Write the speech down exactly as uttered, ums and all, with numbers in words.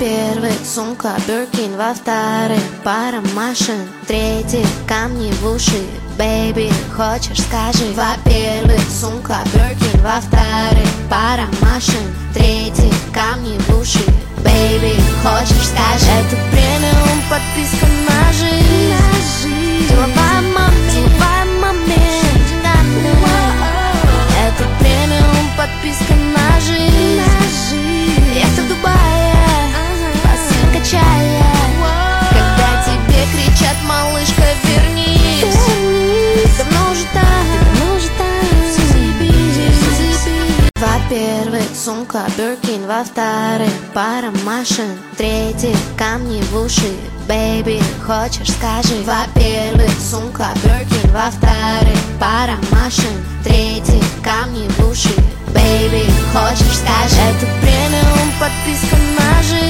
Во-первых, сумка Биркин, во-вторых, пара машин, в-третьих, камни в уши. Бэйби, хочешь, скажи. Во-первых, сумка Биркин, во-вторых, пара машин, в-третьих, камни в уши. Бэйби, хочешь, скажи. Это премиум подписка на жизнь. Деловая момент, деловая момент. Это премиум подписка на жизнь. Яхта в Дубае, бассейн качая. Когда тебе кричат: малышка, вернись, давно уже там, давно уже там. Во-первых, сумка Биркин, во-вторых, пара машин, в-третьих, камни в уши. Бэйби, хочешь, скажи. Во-первых, сумка Биркин, во-вторых, пара машин, в-третьих, камни в уши. Бэйби, хочешь, скажи. Это премиум подписка на жизнь.